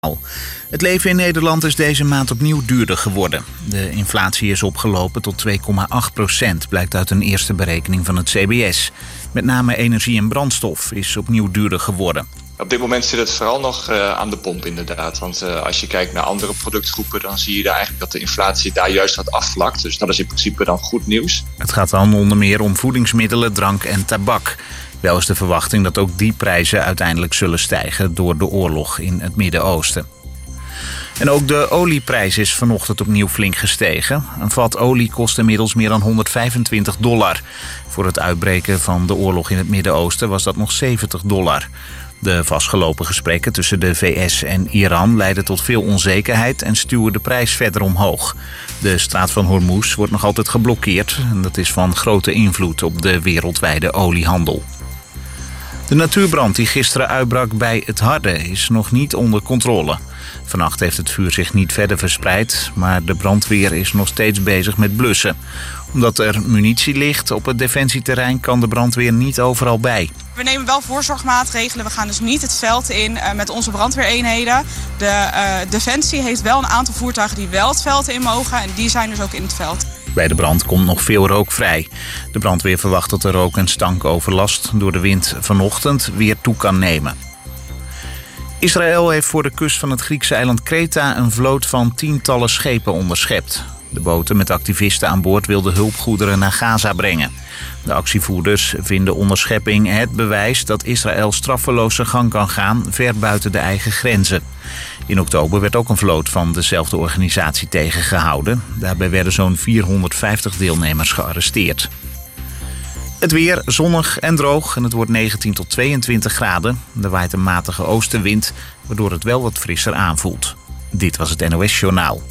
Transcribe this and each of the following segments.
Het leven in Nederland is deze maand opnieuw duurder geworden. De inflatie is opgelopen tot 2,8%, blijkt uit een eerste berekening van het CBS. Met name energie en brandstof is opnieuw duurder geworden. Op dit moment zit het vooral nog aan de pomp inderdaad. Want als je kijkt naar andere productgroepen, dan zie je daar eigenlijk dat de inflatie daar juist wat afvlakt. Dus dat is in principe dan goed nieuws. Het gaat dan onder meer om voedingsmiddelen, drank en tabak. Wel is de verwachting dat ook die prijzen uiteindelijk zullen stijgen door de oorlog in het Midden-Oosten. En ook de olieprijs is vanochtend opnieuw flink gestegen. Een vat olie kost inmiddels meer dan $125. Voor het uitbreken van de oorlog in het Midden-Oosten was dat nog $70. De vastgelopen gesprekken tussen de VS en Iran leidden tot veel onzekerheid en stuwen de prijs verder omhoog. De straat van Hormuz wordt nog altijd geblokkeerd en dat is van grote invloed op de wereldwijde oliehandel. De natuurbrand die gisteren uitbrak bij Het Harde is nog niet onder controle. Vannacht heeft het vuur zich niet verder verspreid, maar de brandweer is nog steeds bezig met blussen. Omdat er munitie ligt op het defensieterrein kan de brandweer niet overal bij. We nemen wel voorzorgsmaatregelen. We gaan dus niet het veld in met onze brandweereenheden. De Defensie heeft wel een aantal voertuigen die wel het veld in mogen en die zijn dus ook in het veld. Bij de brand komt nog veel rook vrij. De brandweer verwacht dat de rook- en stankoverlast door de wind vanochtend weer toe kan nemen. Israël heeft voor de kust van het Griekse eiland Kreta een vloot van tientallen schepen onderschept. De boten met activisten aan boord wilden hulpgoederen naar Gaza brengen. De actievoerders vinden onderschepping het bewijs dat Israël straffeloos zijn gang kan gaan ver buiten de eigen grenzen. In oktober werd ook een vloot van dezelfde organisatie tegengehouden. Daarbij werden zo'n 450 deelnemers gearresteerd. Het weer zonnig en droog en het wordt 19 tot 22 graden. Er waait een matige oostenwind, waardoor het wel wat frisser aanvoelt. Dit was het NOS Journaal.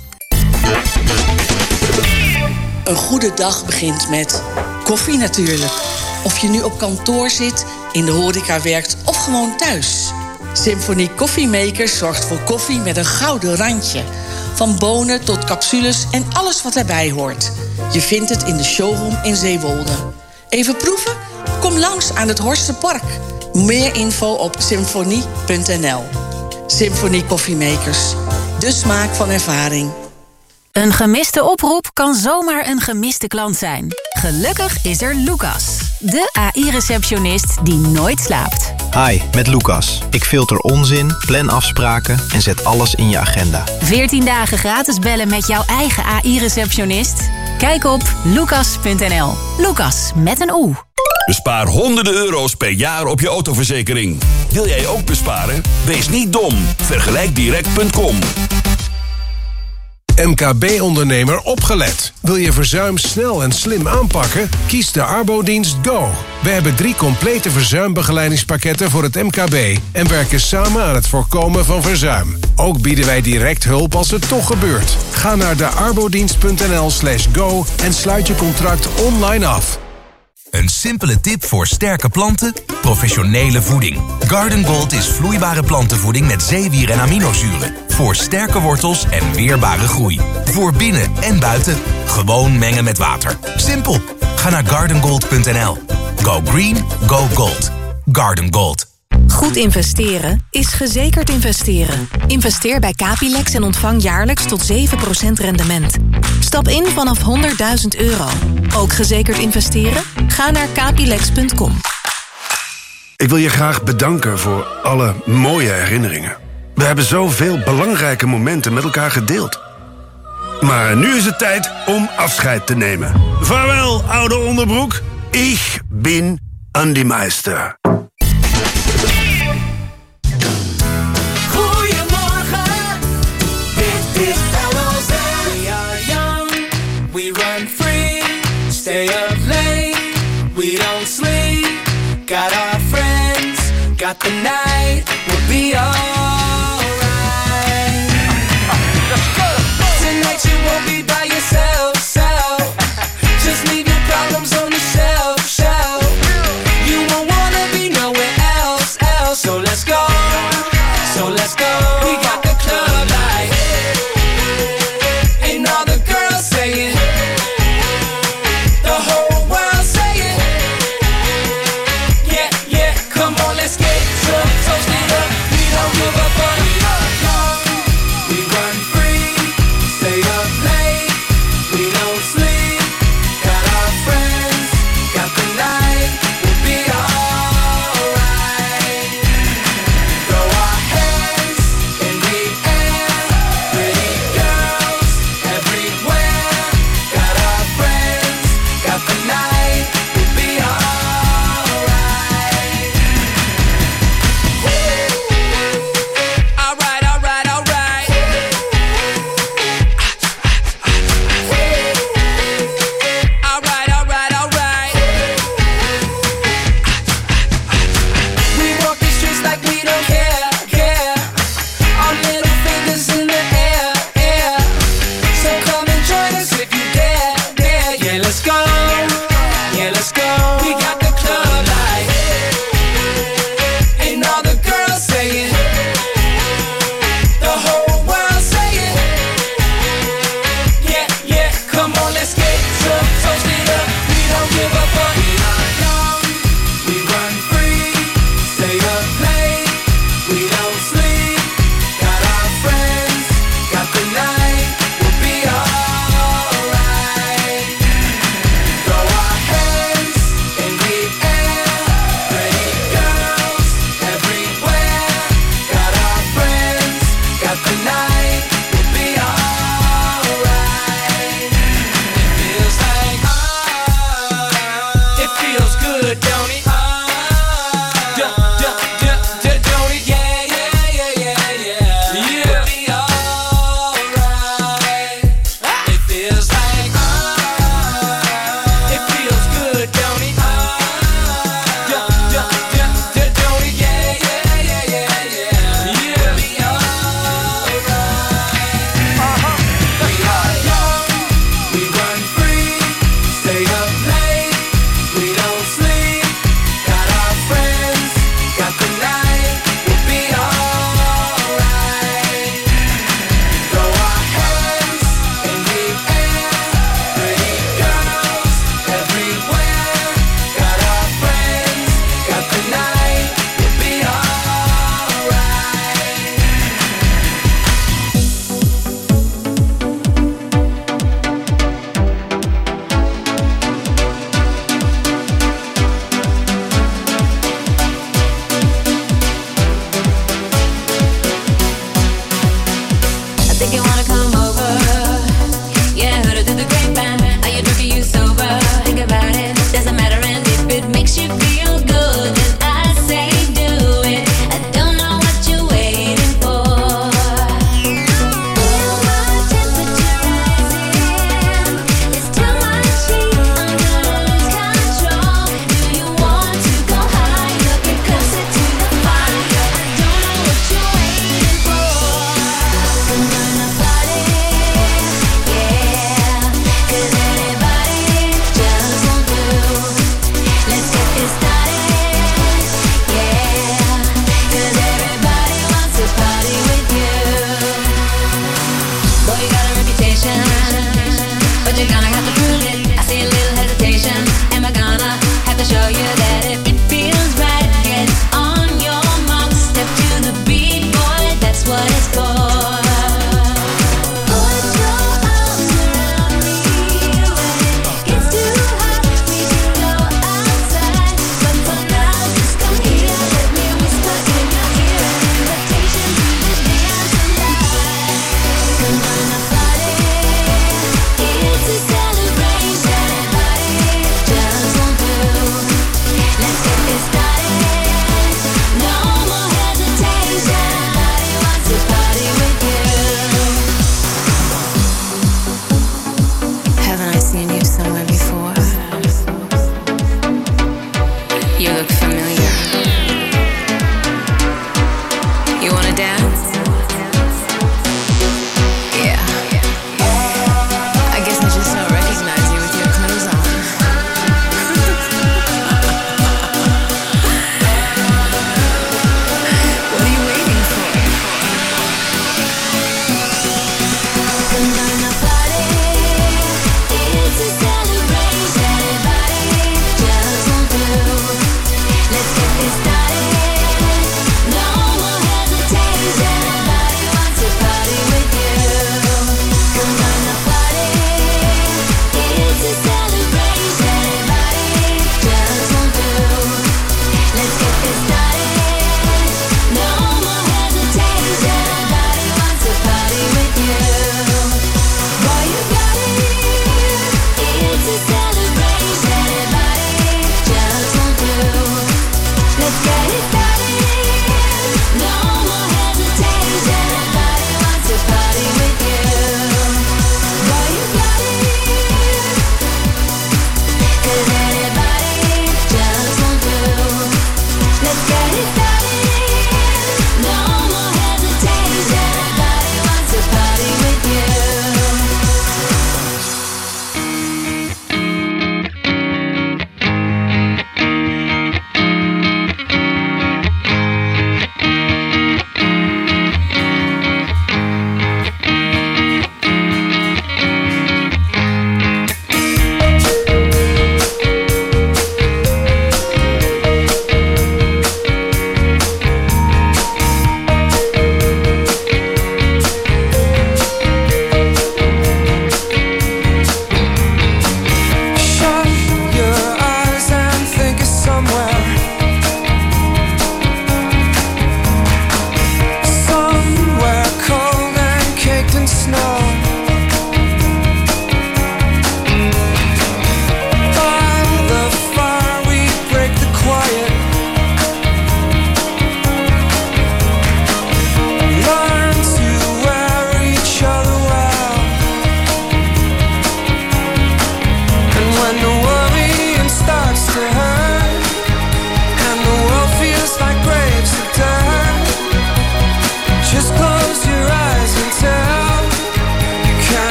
Een goede dag begint met koffie natuurlijk. Of je nu op kantoor zit, in de horeca werkt of gewoon thuis. Symfonie Koffiemakers zorgt voor koffie met een gouden randje. Van bonen tot capsules en alles wat erbij hoort. Je vindt het in de showroom in Zeewolde. Even proeven? Kom langs aan het Horstenpark. Meer info op symfonie.nl. Symfonie Koffiemakers. De smaak van ervaring. Een gemiste oproep kan zomaar een gemiste klant zijn. Gelukkig is er Lucas, de AI-receptionist die nooit slaapt. Hi, met Lucas. Ik filter onzin, plan afspraken en zet alles in je agenda. 14 dagen gratis bellen met jouw eigen AI-receptionist? Kijk op lucas.nl. Lucas met een O. Bespaar honderden euro's per jaar op je autoverzekering. Wil jij ook besparen? Wees niet dom. Vergelijkdirect.com. MKB-ondernemer opgelet. Wil je verzuim snel en slim aanpakken? Kies de Arbodienst Go. We hebben 3 complete verzuimbegeleidingspakketten voor het MKB... en werken samen aan het voorkomen van verzuim. Ook bieden wij direct hulp als het toch gebeurt. Ga naar de arbodienst.nl/go en sluit je contract online af. Een simpele tip voor sterke planten? Professionele voeding. Garden Gold is vloeibare plantenvoeding met zeewier en aminozuren. Voor sterke wortels en weerbare groei. Voor binnen en buiten. Gewoon mengen met water. Simpel. Ga naar gardengold.nl. Go green, go gold. Garden Gold. Goed investeren is gezekerd investeren. Investeer bij Capilex en ontvang jaarlijks tot 7% rendement. Stap in vanaf €100.000. Ook gezekerd investeren? Ga naar capilex.com. Ik wil je graag bedanken voor alle mooie herinneringen. We hebben zoveel belangrijke momenten met elkaar gedeeld. Maar nu is het tijd om afscheid te nemen. Vaarwel, oude onderbroek. Ik ben Andy Meister. Stay up late, we don't sleep. Got our friends, got the night, we'll be alright. Tonight you won't be by yourself, just leave your problems on the shelf. You won't wanna be nowhere else. So let's go, we got the club light, and all the girls saying, come on, let's get so toasted up. We don't give out the night, we'll be alright. It feels like, it feels good, don't it? Don't it? Yeah, yeah, yeah, yeah, yeah. We'll be alright. It feels like, it feels good, don't it? Don't it? Yeah, yeah, yeah, yeah, yeah. We'll be alright.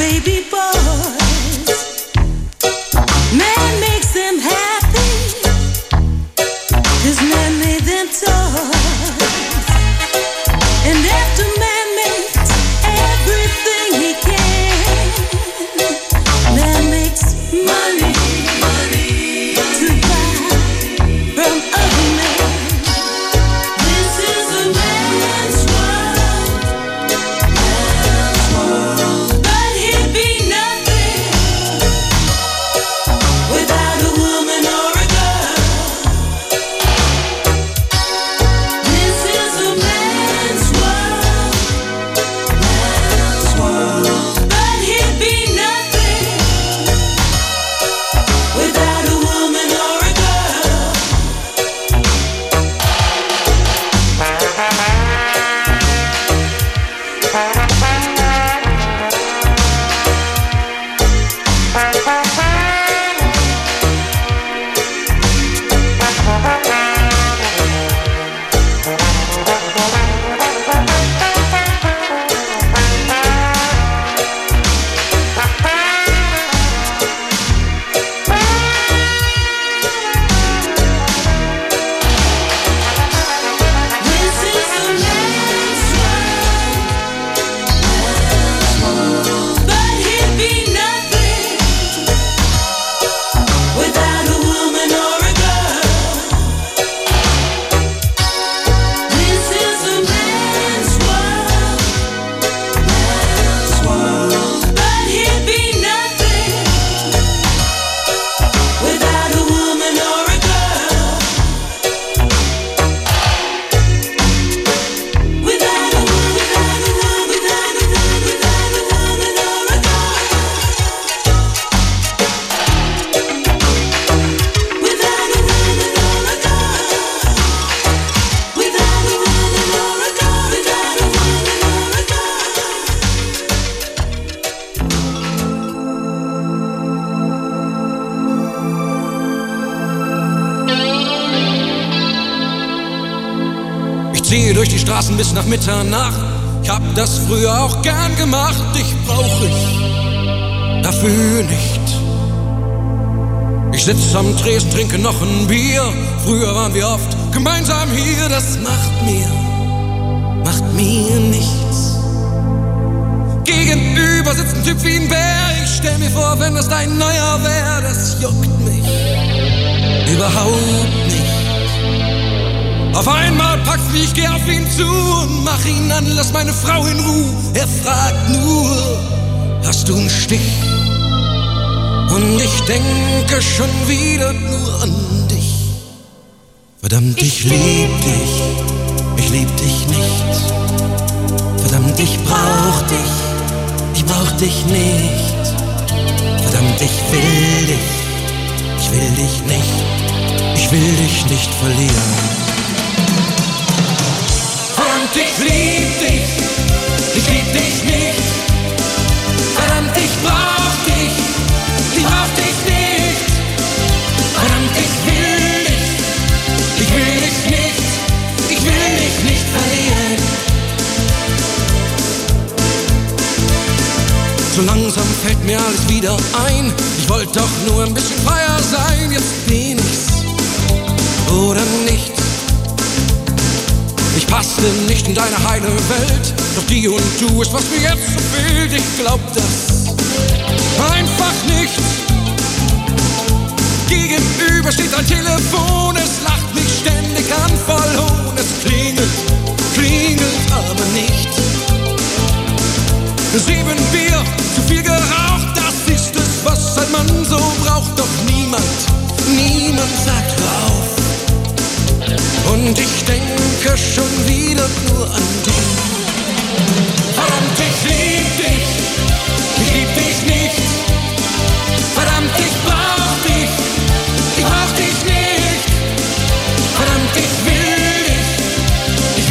baby boys. Man makes them happy, 'cause man made them toys. And after man makes everything he can, man makes money, to buy from other men. This is a man's world, but he'd be nothing without a woman or a girl. This is a man's world, but he'd be nothing without a woman or a girl. This is a man's world, but he'd be nothing without a woman or a girl. This is a man's world, but he'd be nothing without a woman or a girl. Without a woman, without a woman, without a woman, without a woman or a girl. Without a woman or a girl. Without a woman or a girl. Without a woman or a Ich ziehe durch die Straßen bis nach Mitternacht. Ich hab das früher auch gern gemacht. Dich brauch ich dafür nicht. Ich sitz am Tresen, trinke noch ein Bier. Früher waren wir oft gemeinsam hier. Das macht mir nichts. Gegenüber sitzt ein Typ wie ein Bär. Ich stell mir vor, wenn das dein neuer wär. Das juckt mich überhaupt nicht. Auf einmal packst mich, ich geh auf ihn zu und mach ihn an, lass meine Frau in Ruhe. Er fragt nur, hast du einen Stich? Und ich denke schon wieder nur an dich. Verdammt, ich lieb dich nicht. Verdammt, ich brauch dich nicht. Verdammt, ich will dich nicht. Ich will dich nicht verlieren. Verdammt, ich lieb dich nicht. Verdammt, ich brauch dich nicht. Verdammt, ich will dich nicht verlieren. So langsam fällt mir alles wieder ein. Ich wollte doch nur ein bisschen freier sein. Jetzt bin ich's oder nicht. Ich passte nicht in deine heile Welt. Doch die und du ist, was mir jetzt so fehlt. Ich glaub das einfach nicht. Gegenüber steht ein Telefon. Es lacht mich ständig an, voll Hohn. Es klingelt aber nicht. 7 Bier, zu viel geraucht. Das ist es, was ein Mann so braucht. Doch niemand sagt hör auf. Und ich denke schon wieder nur an dich. Verdammt, ich lieb dich nicht. Verdammt, ich brauch dich nicht. Verdammt, ich will dich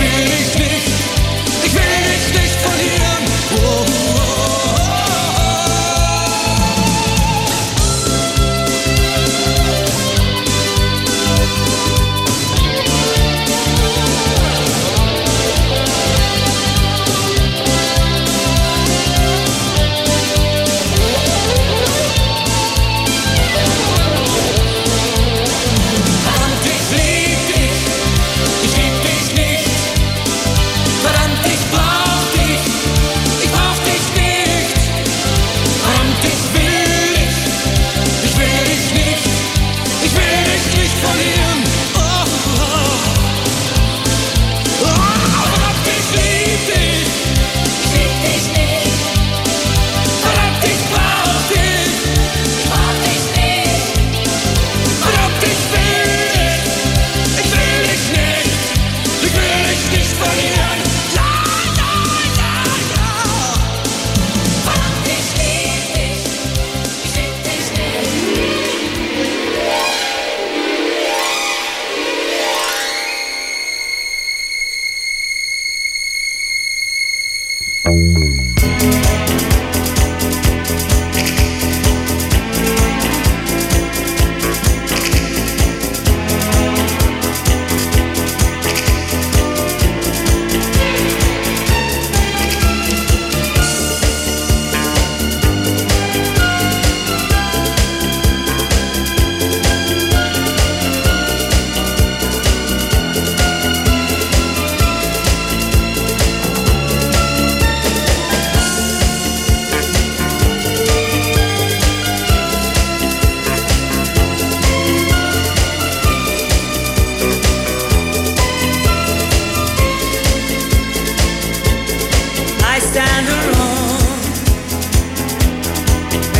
nicht verlieren. Oh, oh, oh.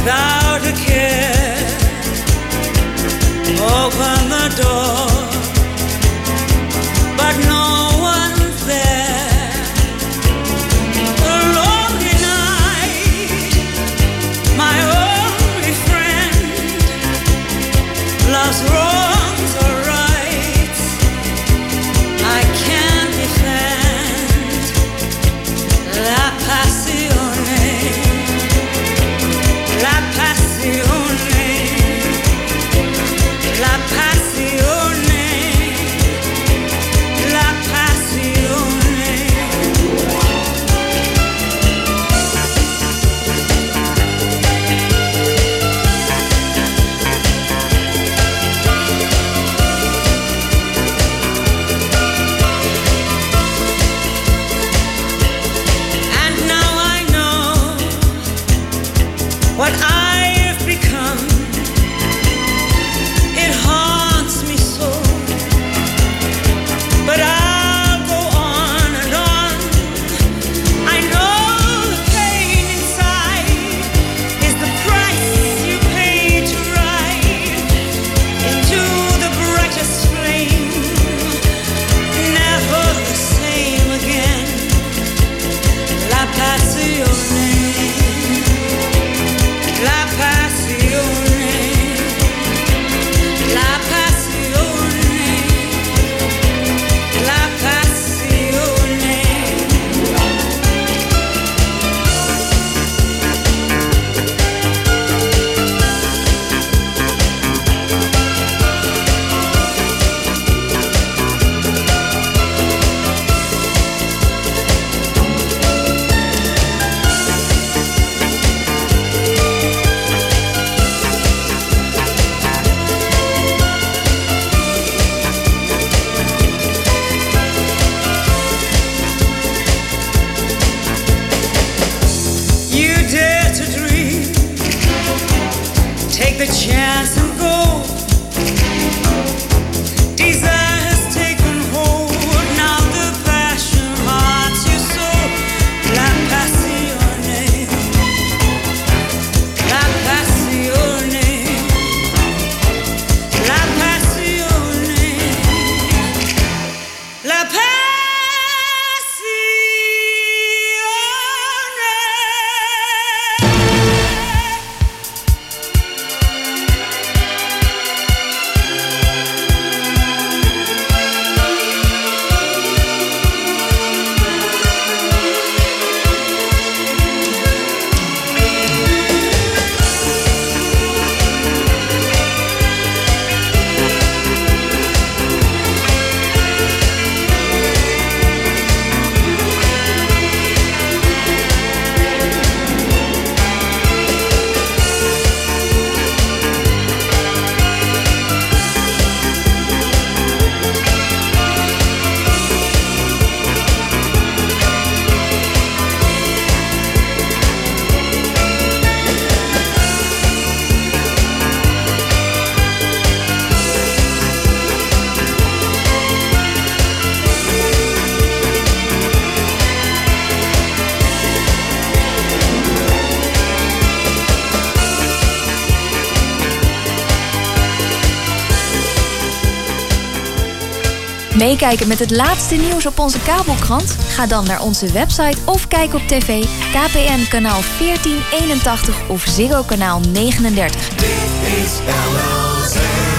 without a care. Open the door, but no one's there. A lonely night, my only friend loves wrongs or rights I can't defend. La passione, la passione, la passione, la passione. And now I know what I've become. It haunts me so, but I'll go on and on. I know the pain inside is the price you pay to ride into the brightest flame, never the same again. La passione, la passione, la passione, la passione. You dare to dream, take the chance and go. Desire has taken hold, now the passion haunts you so. La passione, la passione, la passione, la passione. Meekijken met het laatste nieuws op onze kabelkrant? Ga dan naar onze website of kijk op tv KPN kanaal 1481 of Ziggo kanaal 39. Dit is LLZ.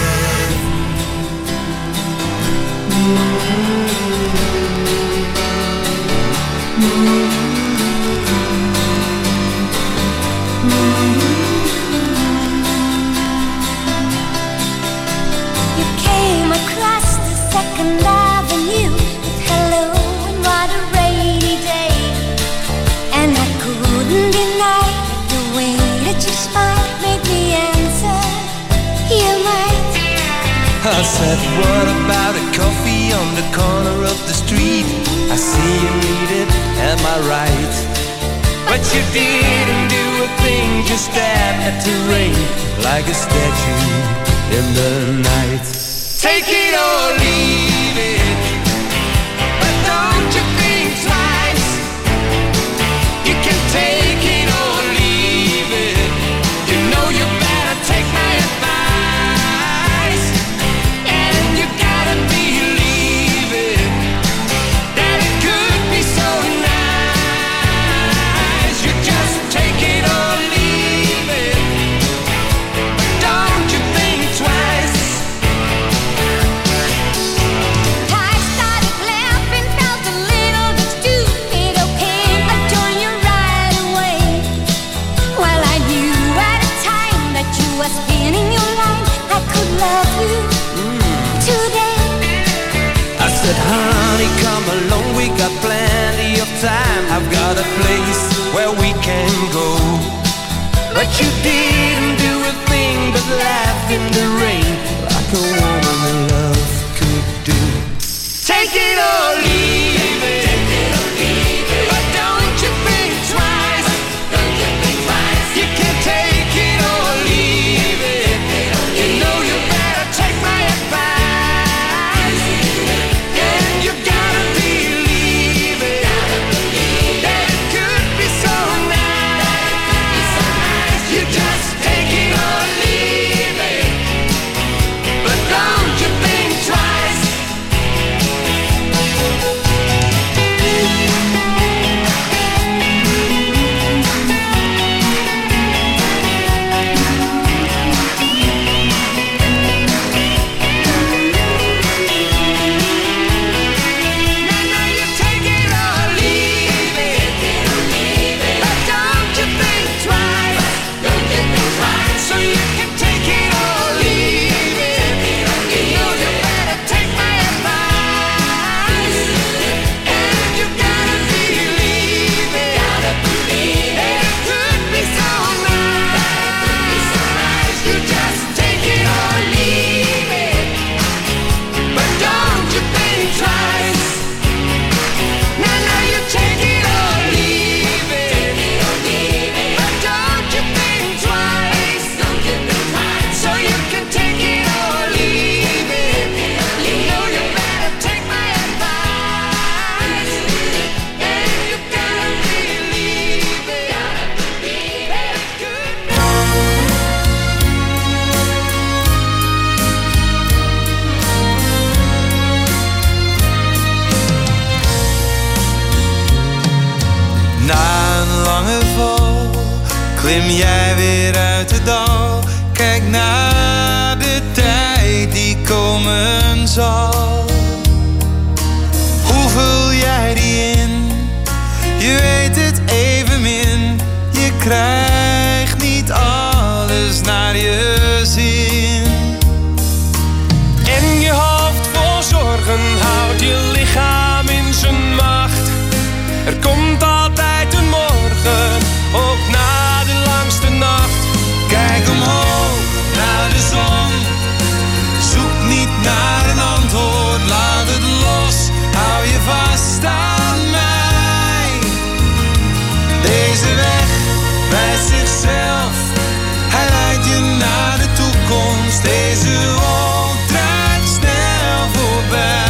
You came across the Second Avenue with hello and what a rainy day. And I couldn't deny the way that you smiled made me answer. You might. I said, what about a coffee on the corner of the street? I see you need it, am I right? But you didn't do a thing, just stared at the rain like a statue in the night. Take it or leave it, but don't you think twice. You can take it or leave it. You But you didn't do a thing but laugh in the rain, like a woman in love could do. Take it or leave it, but don't you think twice. You can take it or leave it. You know you better take my advice, and you gotta believe it, that it could be so nice. You just take it or leave it, but don't you think twice. Klim jij weer uit het dal, kijk naar de tijd die komen zal. Hoe vul jij die in? Je weet het evenmin. Je krijgt niet alles naar je zin. En je hoofd vol zorgen houdt je lichaam in zijn macht. Er komt altijd een morgen, ook na de langste nacht. Kijk omhoog naar de zon, zoek niet naar een antwoord, laat het los, hou je vast aan mij. Deze weg wijst zichzelf, hij leidt je naar de toekomst. Deze wolk draait snel voorbij.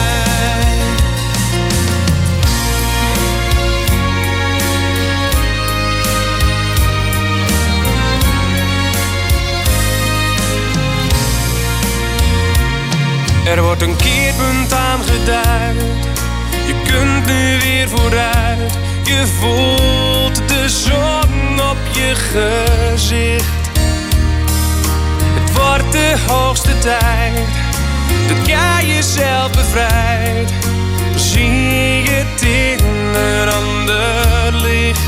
Er wordt een keerpunt aangeduid, je kunt nu weer vooruit. Je voelt de zon op je gezicht. Het wordt de hoogste tijd dat jij jezelf bevrijdt. Zie het in een ander licht.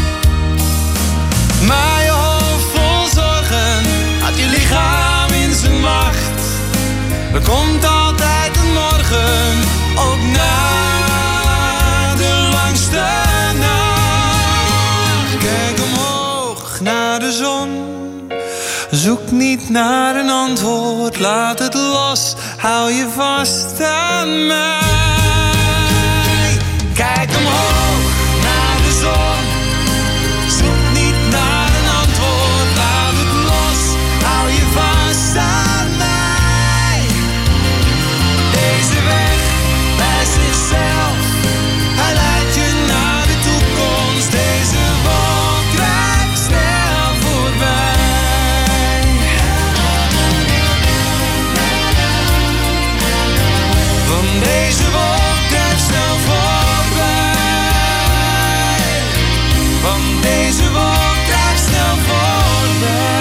Maar je hoofd vol zorgen had je lichaam in zijn macht. Er komt altijd een morgen, ook na de langste nacht. Kijk omhoog naar de zon, zoek niet naar een antwoord, laat het los, hou je vast aan mij. Kijk omhoog naar de zon, zoek niet naar een antwoord, laat het los, hou je vast aan mij. Deze weg bij zichzelf, hij leidt je naar de toekomst. Deze wolk drijft snel voorbij. Van deze wolk drijft snel voorbij. Van deze wolk drijft snel voorbij.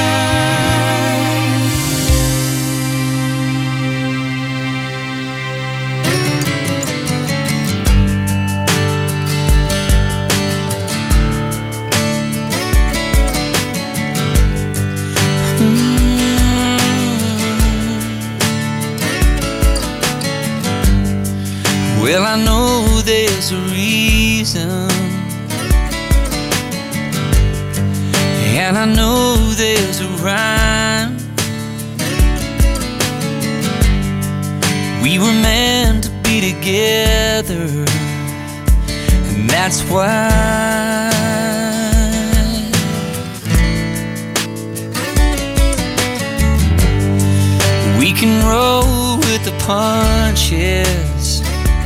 Well, I know there's a reason, And I know there's a rhyme. We were meant to be together, and that's why we can roll with the punches.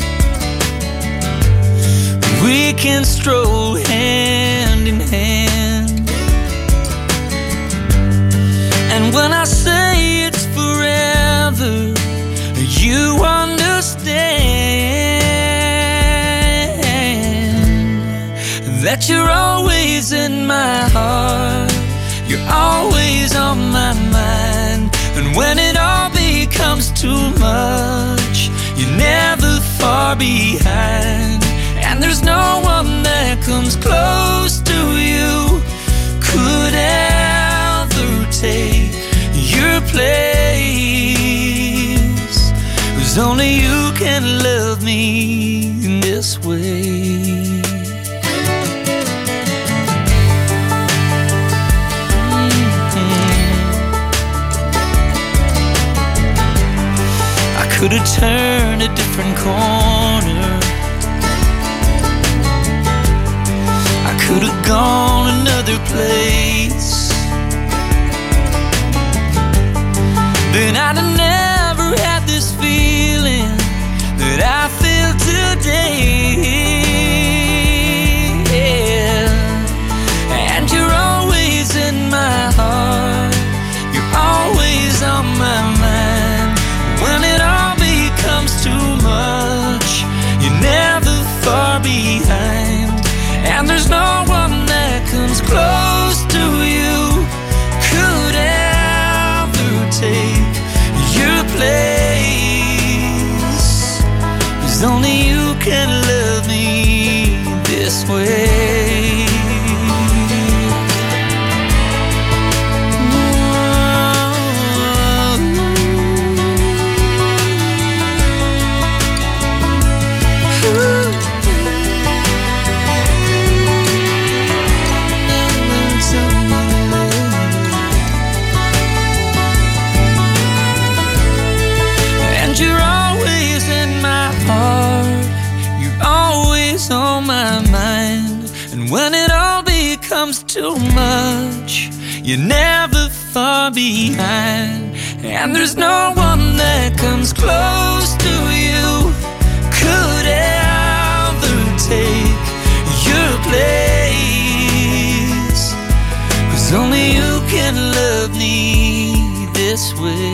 We can stroll hand in hand. And when I say it's forever, you understand that you're always in my heart. You're always on my mind. And when it all becomes too much, you're never far behind. And there's no one that comes close to you, could ever take your place. 'Cause only you can love me in this way. I could have turned a different corner. I could have gone another place. Then I'd have never had this feeling that I feel today. And you're always in my heart. You're always on my mind. When it all becomes too much, you're never far behind. And there's no one that comes close to you, could ever take your place. 'Cause only you can love me this way. On my mind. And when it all becomes too much, you're never far behind. And there's no one that comes close to you, could ever take your place. 'Cause only you can love me this way.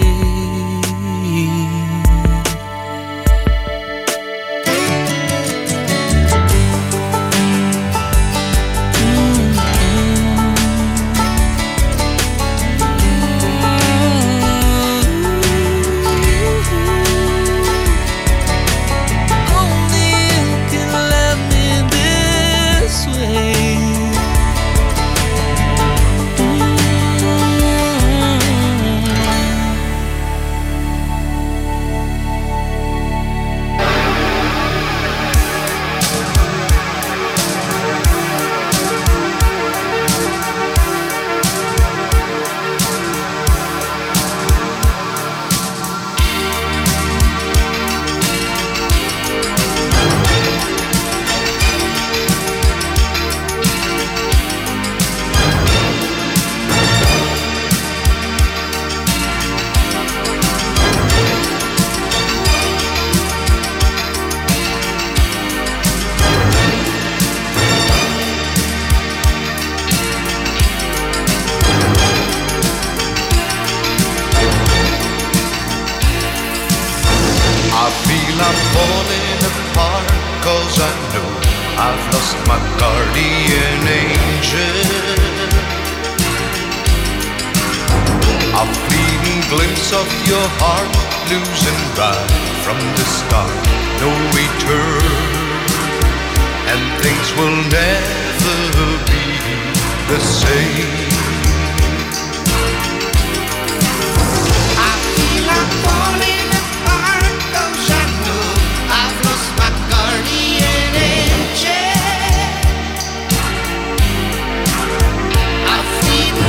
I feel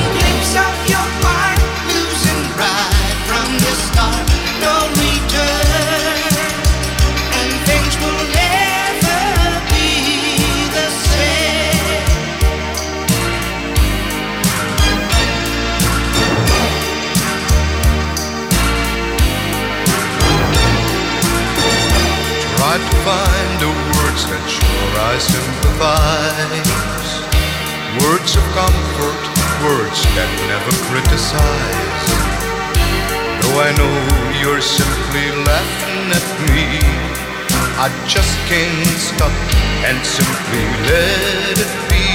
I sympathize. Words of comfort, words that never criticize. Though I know you're simply laughing at me, I just can't stop and simply let it be.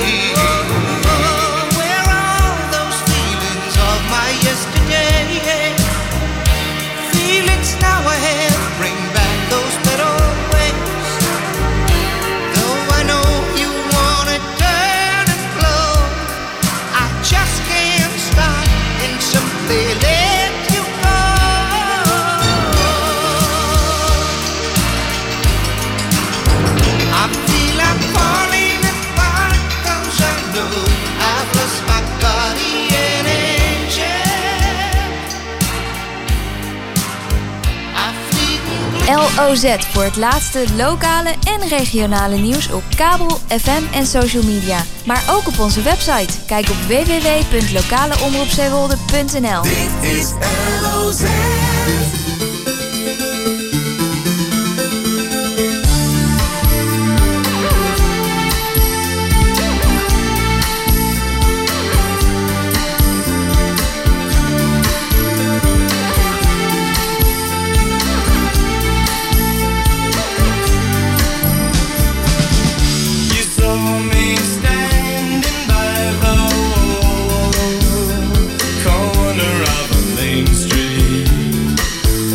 Where are those feelings of my yesterday? Feelings now I have, bring back those better ways. Though I know you wanna turn and flow, I just can't stop and simply let you go. I feel I'm falling apart 'cause I know I've lost my guardian angel. LOZ voor het laatste lokale en regionale nieuws op kabel, FM en social media. Maar ook op onze website. Kijk op www.lokaleomroepzeewolde.nl. Dit is LOZ. You saw me standing by the corner of a main street.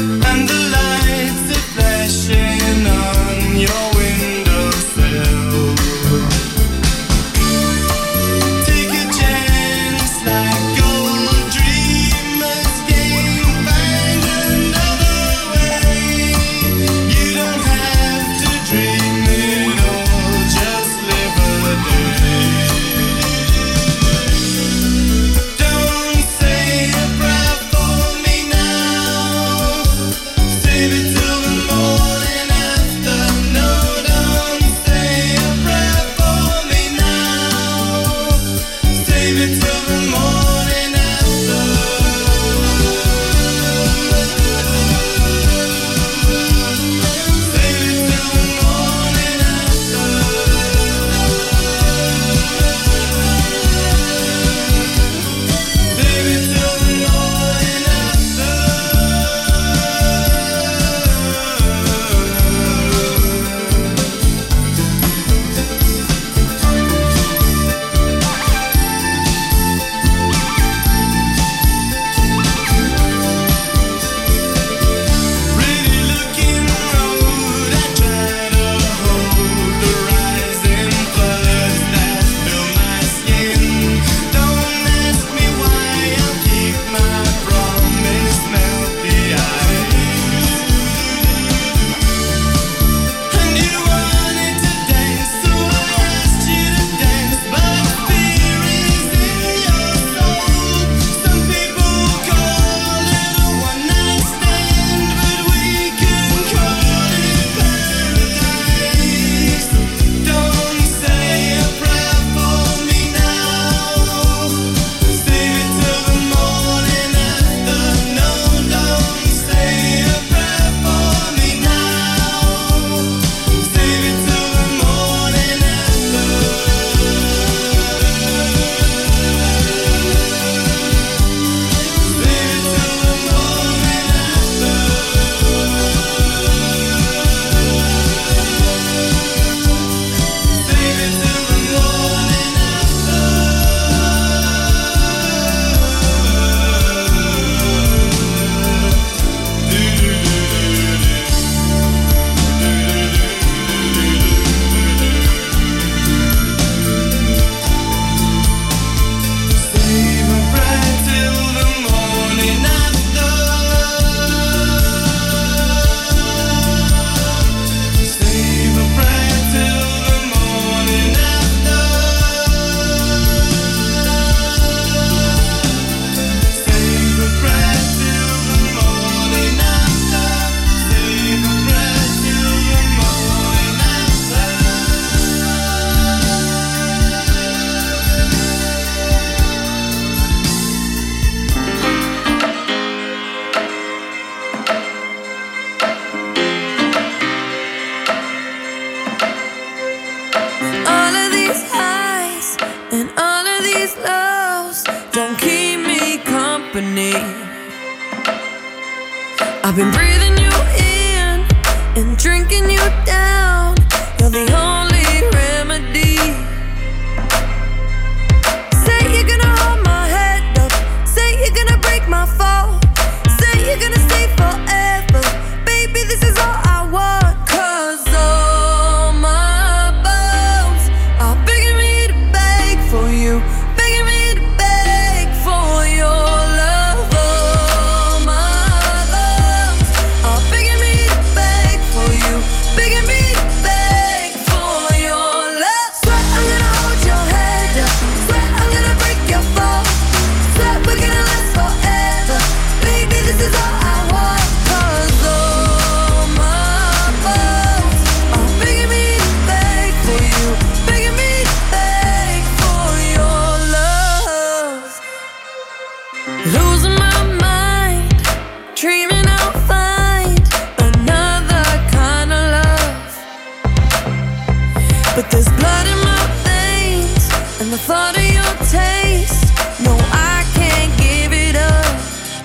company. I've been breathing you in and drinking you down. You're the only remedy. Say you're gonna hold my head up. Say you're gonna break my fall. Say you're gonna stay forever. Baby, this is all I want. 'Cause all my bones are begging me to beg for you. Begging me to beg for your love. All my bones are begging me to beg for you. Begging me to beg for your love. Swear I'm gonna hold your head up. Swear I'm gonna break your fall. Swear we're gonna last forever. Baby, this is all I want. 'Cause all my bones are begging me to beg for you. Begging me to beg for your love. Losing my mind, dreaming I'll find another kind of love. But there's blood in my veins, and the thought of your taste. No, I can't give it up.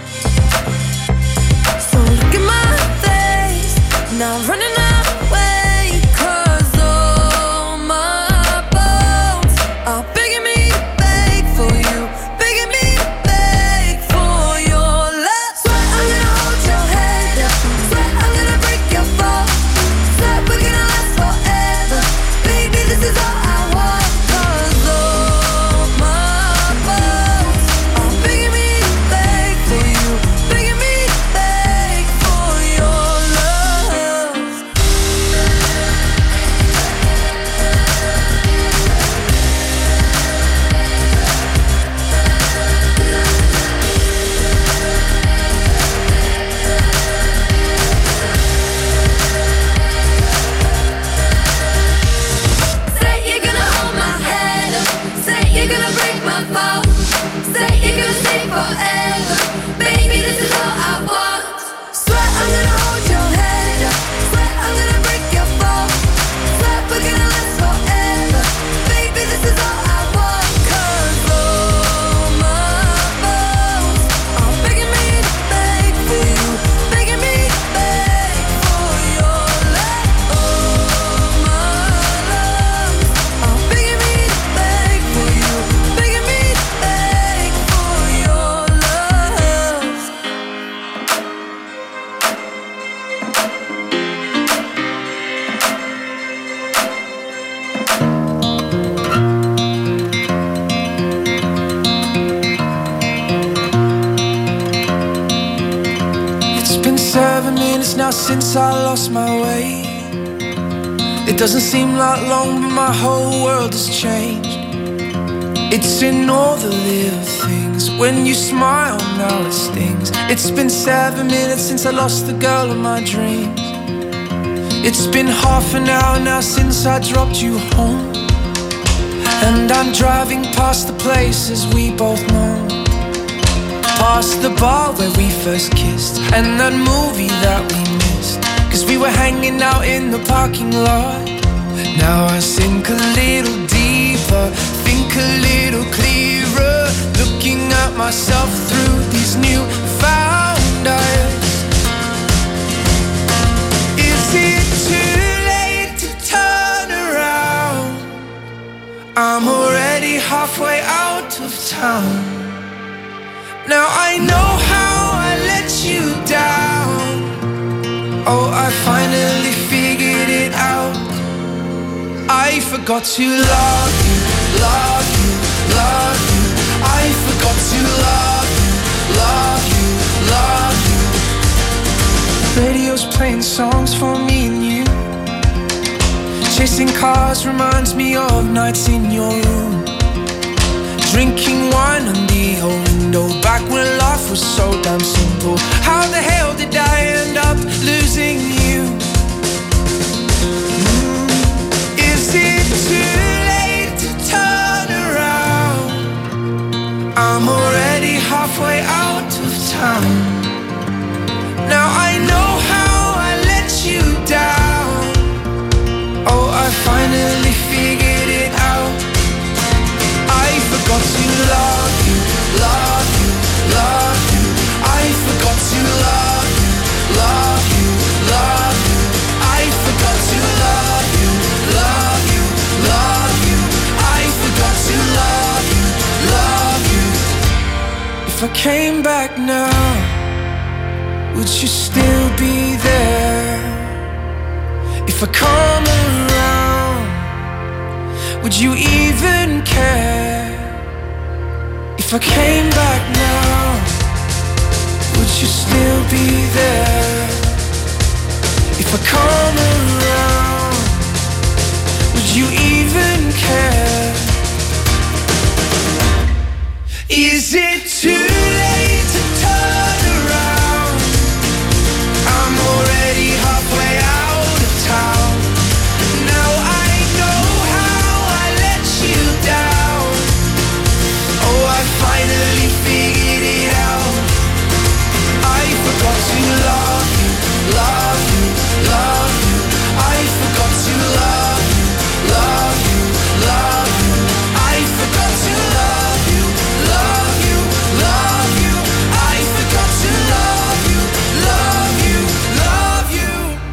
So look at my face, now running away. 'Cause all my bones are begging me to beg for you. Begging me to beg for your love. Swear I'm gonna hold your head up. Swear I'm gonna break your fall. Swear we're gonna last forever. Baby, this is all I want. 'Cause all my bones are begging me to beg for you. Begging me to beg for your love. Say you're gonna hold my head up. Say you're gonna break my fall. Say you're gonna stay forever. Baby, this is all I want. Swear I'm gonna hold your head up. Swear I'm gonna break your fall. Swear we're gonna last forever. Baby, this is all I want. 'Cause all my bones are begging me to beg for you. Begging me to beg for your love. All my lungs are begging me to beg for you. Begging me to beg for your love. It's been 7 minutes now since I lost my way. It doesn't seem like long, but my whole world has changed. It's in all the little things. When you smile, now it stings. It's been 7 minutes since I lost the girl of my dreams. It's been half an hour now since I dropped you home. And I'm driving past the places we both know. Past the bar where we first kissed, and that movie that we missed. 'Cause we were hanging out in the parking lot. Now I sink a little deeper, think a little clearer, looking at myself through these newfound eyes. Is it too late to turn around? I'm already halfway out of town. Now I know how I let you down. Oh, I finally figured it out. I forgot to love you, love you, love you. I forgot to love you, love you, love you. Radio's playing songs for me and you. Chasing cars reminds me of nights in your room. Drinking wine on the old window, back when life was so damn simple. How the hell did I end up losing you? Is it too late to turn around? I'm already halfway out of town. Now I know how I let you down. Oh, I finally figured it out. I forgot to love you, love you, love If I came back now, would you still be there? If I come around, would you even care? If I came back now, would you still be there? If I come around, would you even care? Is it too late to turn around? I'm already halfway out of town. Now I know how I let you down. Oh, I finally figured it out. I forgot to love you, love you, love you. I forgot to love you, love you, love you. I forgot to love you, love you, love you. I forgot to love you, love you, love you.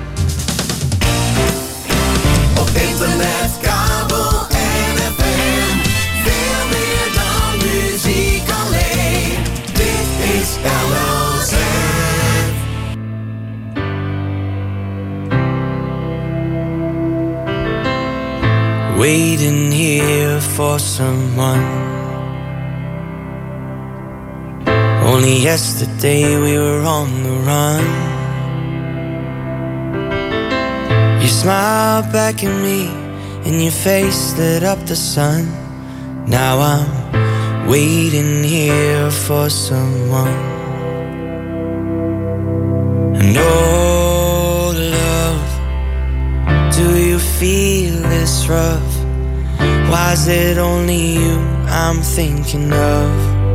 Op internet, kabel en FM. Veel meer dan muziek alleen. Dit is LOZ. Waiting here for someone. Only yesterday we were on the run. You smiled back at me and your face lit up the sun. Now I'm waiting here for someone. And oh love, do you feel this rough? Why is it only you I'm thinking of?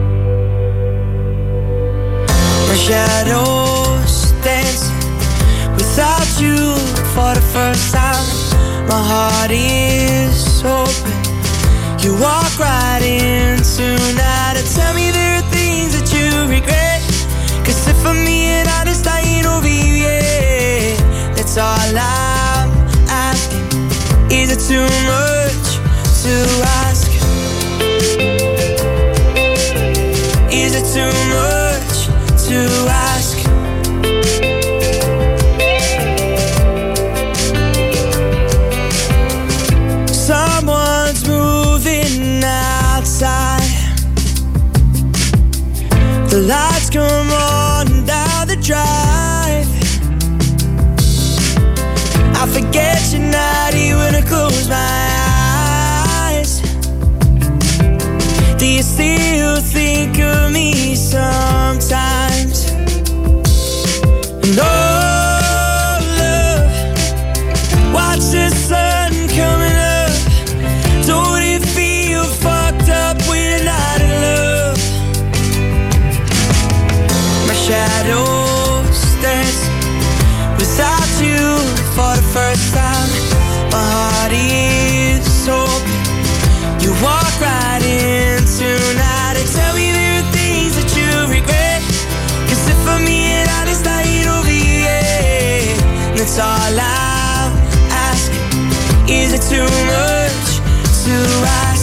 My shadows dancing without you for the first time. My heart is open. You walk right in tonight and tell me there are things that you regret. Cause if I'm being honest, I ain't over you yet. That's all I'm asking. Is it too much to ask? Is it too much to ask? Someone's moving outside. The lights come on down the drive. I forget you're not here when I close my eyes. Do you still think of me sometimes? And oh, love, watch the sun coming up. Don't it feel fucked up when you're not in love? My shadows dance without you for the first time. My heart is open. You walk right in tonight and tell me there are things that you regret. Cause if I'm being honest, I ain't over you yet. That's all I'm asking. Is it too much to ask?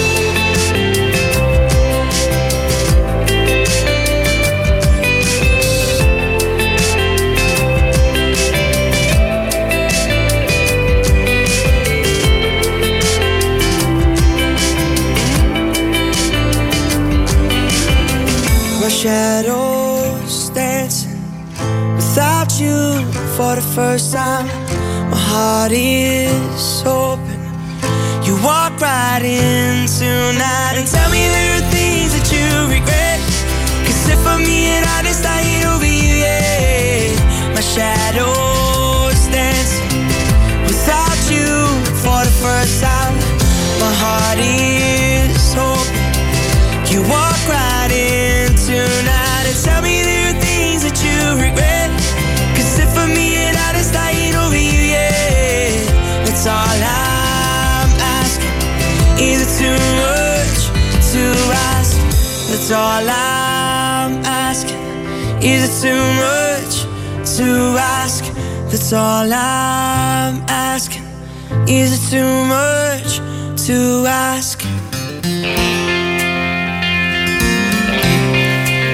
My shadows dancing without you for the first time. My heart is open. You walk right in tonight and tell me there are things that you regret. Cause if I'm being honest, I ain't over you yet. My shadows dancing without you for the first time. My heart is open. You walk right in tonight and tell me there are things that you regret. Cause if I'm being honest, I ain't over you yet. That's all I'm asking. Is it too much to ask? That's all I'm asking. Is it too much to ask? That's all I'm asking. Is it too much to ask?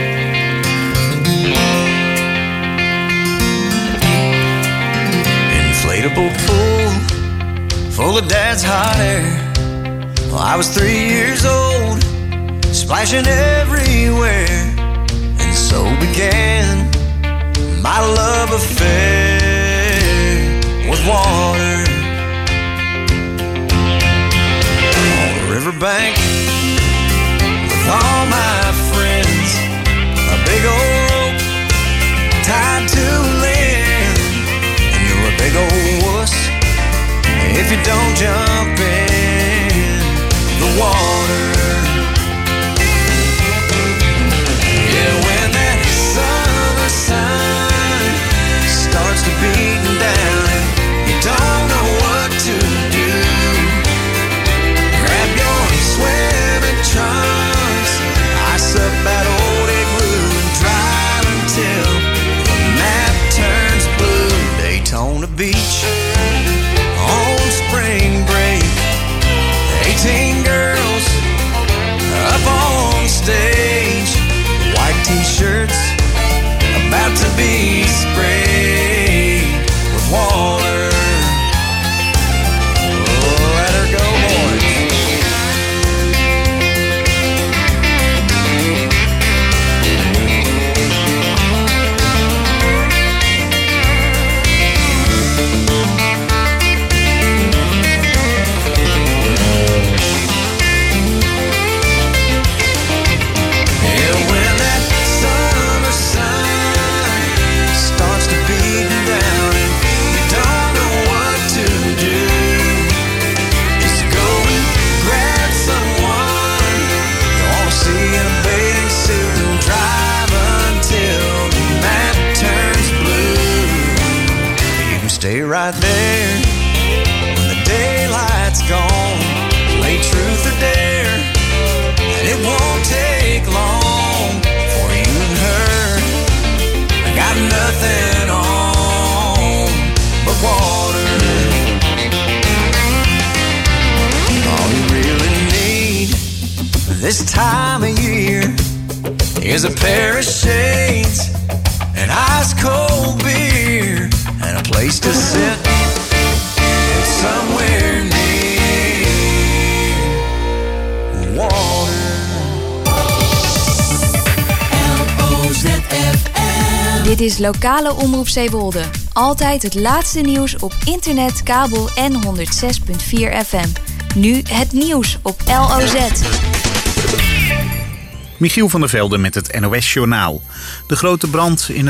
with Dad's hot air. Well, I was 3 years old, splashing everywhere. And so began my love affair with water. On the riverbank with all my friends, a big old rope tied to land. And you're a big old wuss if you don't jump in the water. Yeah, when that summer sun starts to beat down and you don't know what to do, grab your swimming trunks, ice up that old igloo and drive until the map turns blue. Daytona Beach on spring break, 18 girls up on stage, white t-shirts about to be sprayed with water. Oh, let her go, boys. Yeah, when that summer sun starts to beat down and you don't know what to do, just go and grab someone you want to see in a bathing suit and drive until the map turns blue. You can stay right there when the daylight's gone, play truth or dare, and it won't take long for you and her. I got nothing on but water. All you really need this time of year is a pair of shades, an ice cold beer, and a place to sit somewhere near water. Dit is lokale omroep Zeewolde. Altijd het laatste nieuws op internet, kabel en 106.4 FM. Nu het nieuws op LOZ. Michiel van der Velde met het NOS-journaal. De grote brand in